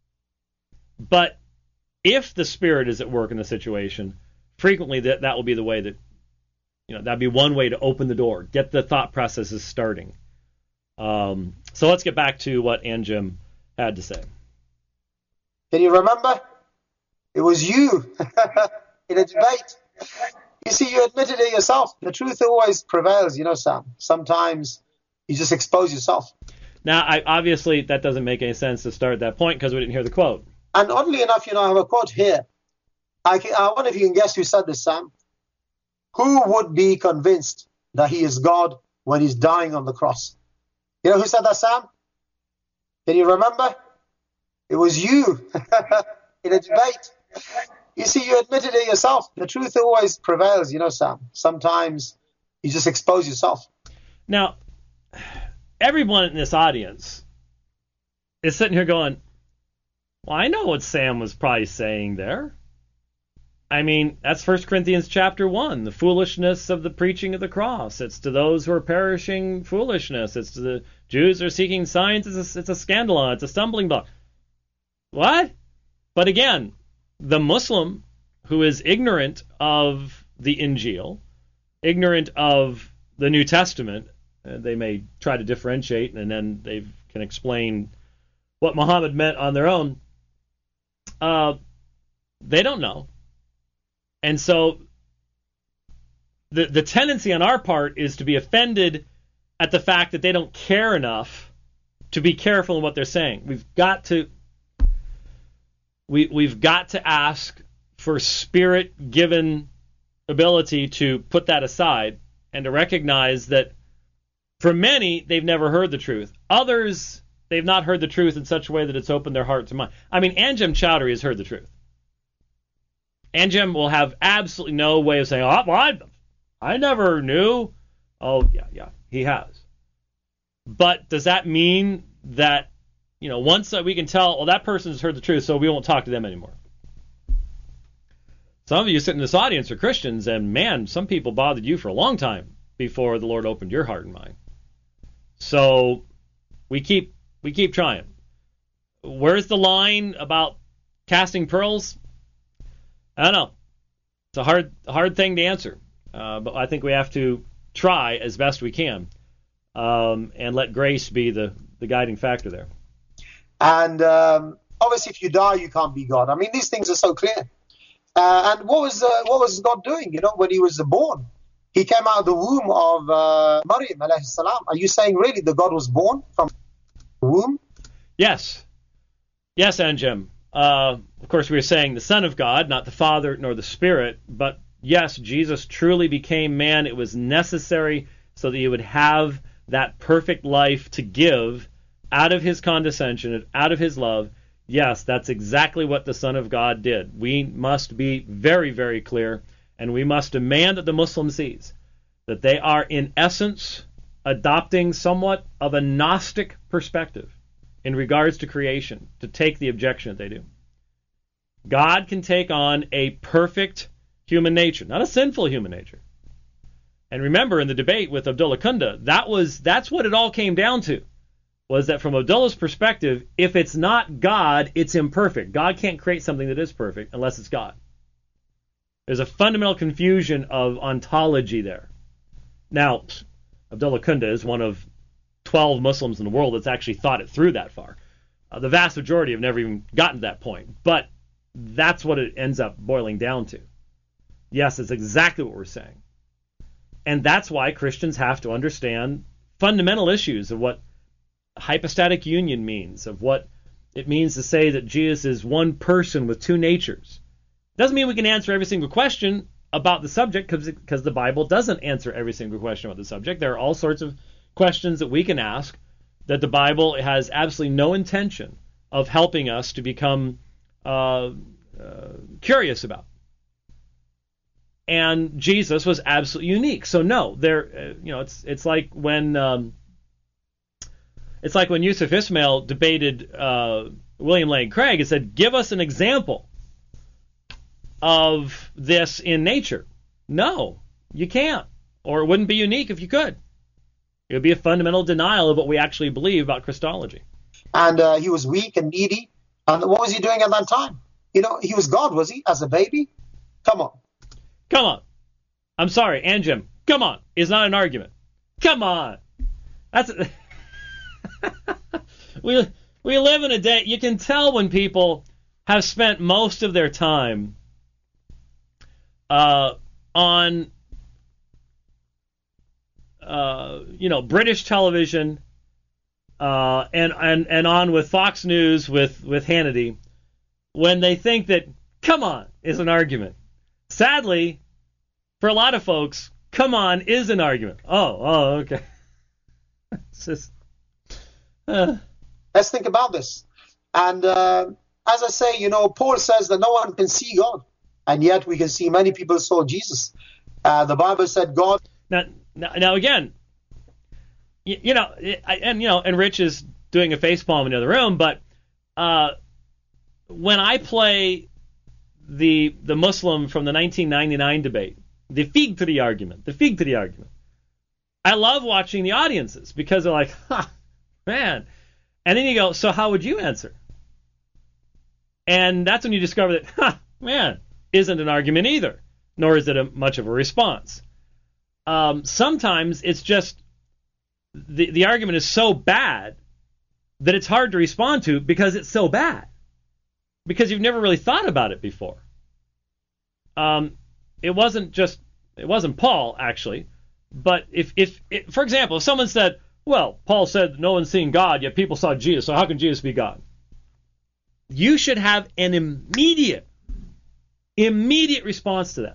But if the Spirit is at work in the situation, frequently that, that will be the way that, you know, that'd be one way to open the door, get the thought processes starting. Um, so let's get back to what Anjem had to say. Can you remember? It was you in a debate. You see, you admitted it yourself. The truth always prevails, you know, Sam. Sometimes you just expose yourself. Now, I, obviously, that doesn't make any sense to start at that point because we didn't hear the quote. And oddly enough, you know, I have a quote here. I, can, I wonder if you can guess who said this, Sam. Who would be convinced that he is God when he's dying on the cross? You know who said that, Sam? Can you remember? It was you in a debate. You see, you admitted it yourself. The truth always prevails, you know, Sam. Sometimes you just expose yourself. Now, everyone in this audience is sitting here going, well, I know what Sam was probably saying there. I mean, that's First Corinthians chapter one, the foolishness of the preaching of the cross. It's to those who are perishing foolishness. It's to the Jews who are seeking signs. It's a, it's a scandalon. It's a stumbling block. What? But again, the Muslim who is ignorant of the Injil, ignorant of the New Testament, uh, they may try to differentiate and then they can explain what Muhammad meant on their own. Uh, they don't know. And so the the tendency on our part is to be offended at the fact that they don't care enough to be careful in what they're saying. We've got to we we've got to ask for Spirit-given ability to put that aside and to recognize that for many, they've never heard the truth. Others, they've not heard the truth in such a way that it's opened their heart to mind. I mean, Anjem Choudhury has heard the truth. Anjem will have absolutely no way of saying, oh, well, I, I never knew. Oh, yeah, yeah, he has. But does that mean that, you know, once we can tell, well, that person's heard the truth, so we won't talk to them anymore? Some of you sitting in this audience are Christians, and man, some people bothered you for a long time before the Lord opened your heart and mind. So we keep we keep trying. Where's the line about casting pearls? I don't know. It's a hard, hard thing to answer, uh, but I think we have to try as best we can, um, and let grace be the, the guiding factor there. And um, obviously, if you die, you can't be God. I mean, these things are so clear. Uh, and what was uh, what was God doing? You know, when he was born, he came out of the womb of uh, Maryam alayhi salam. Are you saying really that God was born from the womb? Yes, yes, Anjem. Uh, of course, we were saying the Son of God, not the Father nor the Spirit, but yes, Jesus truly became man. It was necessary so that he would have that perfect life to give out of his condescension, out of his love. Yes, that's exactly what the Son of God did. We must be very, very clear, and we must demand that the Muslim sees that they are, in essence, adopting somewhat of a Gnostic perspective in regards to creation, to take the objection that they do. God can take on a perfect human nature, not a sinful human nature. And remember, in the debate with Abdullah Kunda, that was that's what it all came down to, was that from Abdullah's perspective, if it's not God, it's imperfect. God can't create something that is perfect unless it's God. There's a fundamental confusion of ontology there. Now, Abdullah Kunda is one of twelve Muslims in the world that's actually thought it through that far. Uh, the vast majority have never even gotten to that point. But that's what it ends up boiling down to. Yes, it's exactly what we're saying. And that's why Christians have to understand fundamental issues of what hypostatic union means, of what it means to say that Jesus is one person with two natures. Doesn't mean we can answer every single question about the subject, because the Bible doesn't answer every single question about the subject. There are all sorts of questions that we can ask that the Bible has absolutely no intention of helping us to become uh, uh, curious about. And Jesus was absolutely unique. So no, there, uh, you know, it's it's like when um, it's like when Yusuf Ismail debated uh, William Lane Craig and said, "Give us an example of this in nature." No, you can't, or it wouldn't be unique if you could. It would be a fundamental denial of what we actually believe about Christology. And uh, he was weak and needy. And what was he doing at that time? You know, he was God, was he, as a baby? Come on. Come on. I'm sorry, Anjem. Come on. It's not an argument. Come on. That's a we we live in a day. You can tell when people have spent most of their time uh, on uh, you know British television uh, and and and on with Fox News with with Hannity, when they think that "come on" is an argument. Sadly, for a lot of folks, "come on" is an argument. Oh, oh, okay. It's just, uh. Let's think about this. And uh, as I say, you know, Paul says that no one can see God, and yet we can see many people saw Jesus. Uh, the Bible said God. Now, now, now again, you, you know, I, and you know, and Rich is doing a facepalm in the other room, but uh, when I play the the Muslim from the nineteen ninety-nine debate, the fig to the argument, the fig to the argument, I love watching the audiences because they're like, ha, man. And then you go, so how would you answer? And that's when you discover that, ha, man, isn't an argument either, nor is it a, much of a response. Um, sometimes it's just the, the argument is so bad that it's hard to respond to because it's so bad, because you've never really thought about it before. Um, it wasn't just, it wasn't Paul, actually, but if, if, if for example, if someone said, well, Paul said no one's seen God, yet people saw Jesus, so how can Jesus be God? You should have an immediate, immediate response to that.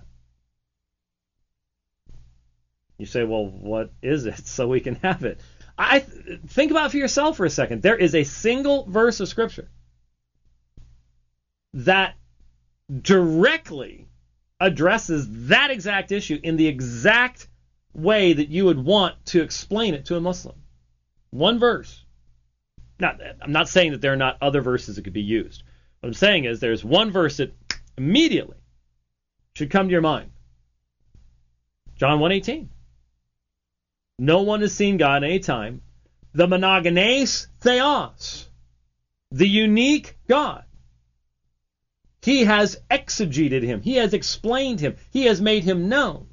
You say, well, what is it so we can have it? I th- think about it for yourself for a second. There is a single verse of Scripture that directly addresses that exact issue in the exact way that you would want to explain it to a Muslim. One verse. Now, I'm not saying that there are not other verses that could be used. What I'm saying is there's one verse that immediately should come to your mind. John one eighteen. No one has seen God at any time. The monogenes theos. The unique God. He has exegeted him. He has explained him. He has made him known.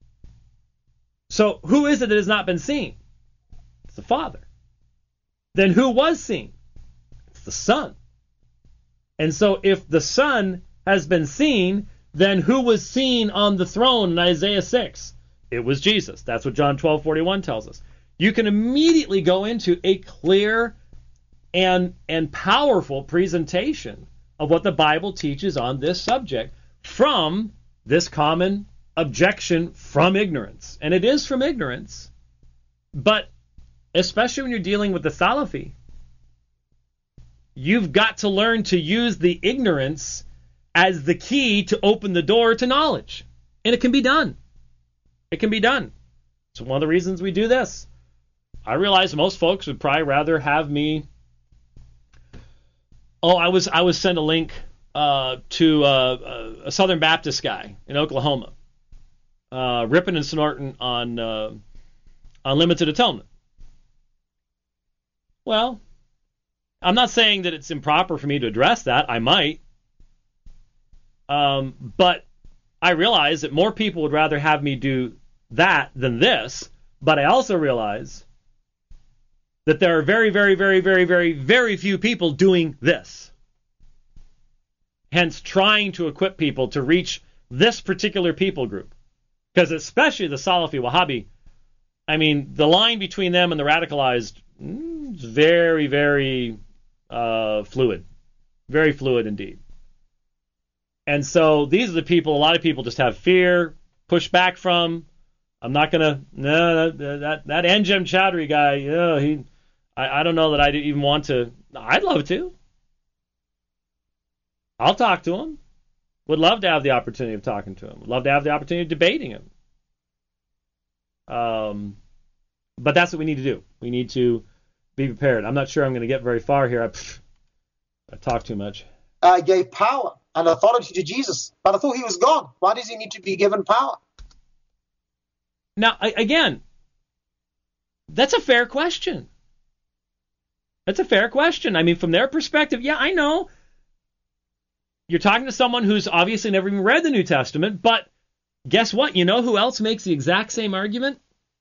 So who is it that has not been seen? It's the Father. Then who was seen? It's the Son. And so if the Son has been seen, then who was seen on the throne in Isaiah six? It was Jesus. That's what John twelve forty-one tells us. You can immediately go into a clear and, and powerful presentation of what the Bible teaches on this subject from this common objection from ignorance. And it is from ignorance, but especially when you're dealing with the Salafi, you've got to learn to use the ignorance as the key to open the door to knowledge. And it can be done. It can be done. It's one of the reasons we do this. I realize most folks would probably rather have me. Oh, I was I was sent a link uh, to uh, a Southern Baptist guy in Oklahoma, uh, ripping and snorting on uh, on limited atonement. Well, I'm not saying that it's improper for me to address that. I might. Um, but I realize that more people would rather have me do that than this. But I also realize that there are very, very, very, very, very, very few people doing this. Hence, trying to equip people to reach this particular people group. Because especially the Salafi Wahhabi, I mean, the line between them and the radicalized mm, is very, very uh, fluid. Very fluid indeed. And so these are the people, a lot of people just have fear, push back from. I'm not going to, no, that, that, that Anjem Chowdhury guy, you know, he, I, I don't know that I even want to. I'd love to. I'll talk to him. Would love to have the opportunity of talking to him. Would love to have the opportunity of debating him. Um, but that's what we need to do. We need to be prepared. I'm not sure I'm going to get very far here. I, pff, I talk too much. I gave power and authority to Jesus, but I thought he was God. Why does he need to be given power? Now, I, again, that's a fair question. That's a fair question. I mean, from their perspective, yeah, I know. You're talking to someone who's obviously never even read the New Testament, but guess what? You know who else makes the exact same argument?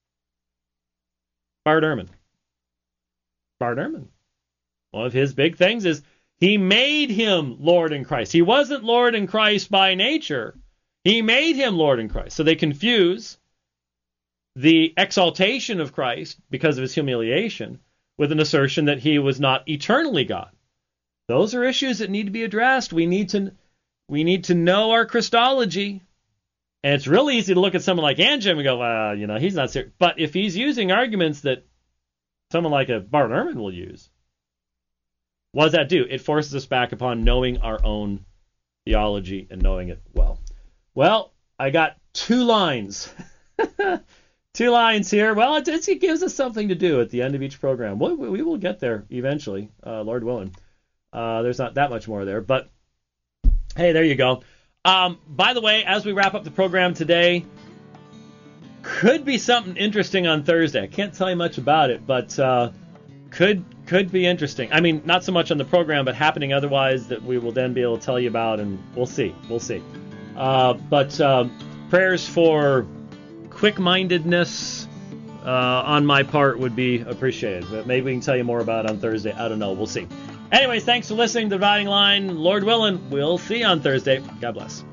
Bart Ehrman. Bart Ehrman. One of his big things is he made him Lord in Christ. He wasn't Lord in Christ by nature. He made him Lord in Christ. So they confuse the exaltation of Christ because of his humiliation with an assertion that he was not eternally God. Those are issues that need to be addressed. We need to we need to know our Christology. And it's really easy to look at someone like Anjem and go, well, you know, he's not serious. But if he's using arguments that someone like a Bart Ehrman will use, what does that do? It forces us back upon knowing our own theology and knowing it well. Well, I got two lines. Two lines here. Well, it, it gives us something to do at the end of each program. We, we will get there eventually, uh, Lord willing. Uh, there's not that much more there, but hey, there you go. Um, by the way, as we wrap up the program today, could be something interesting on Thursday. I can't tell you much about it, but uh, could could be interesting. I mean, not so much on the program, but happening otherwise that we will then be able to tell you about, and we'll see. We'll see. Uh, but uh, prayers for quick-mindedness uh, on my part would be appreciated. But maybe we can tell you more about it on Thursday. I don't know. We'll see. Anyways, thanks for listening to The Dividing Line. Lord willing, we'll see you on Thursday. God bless.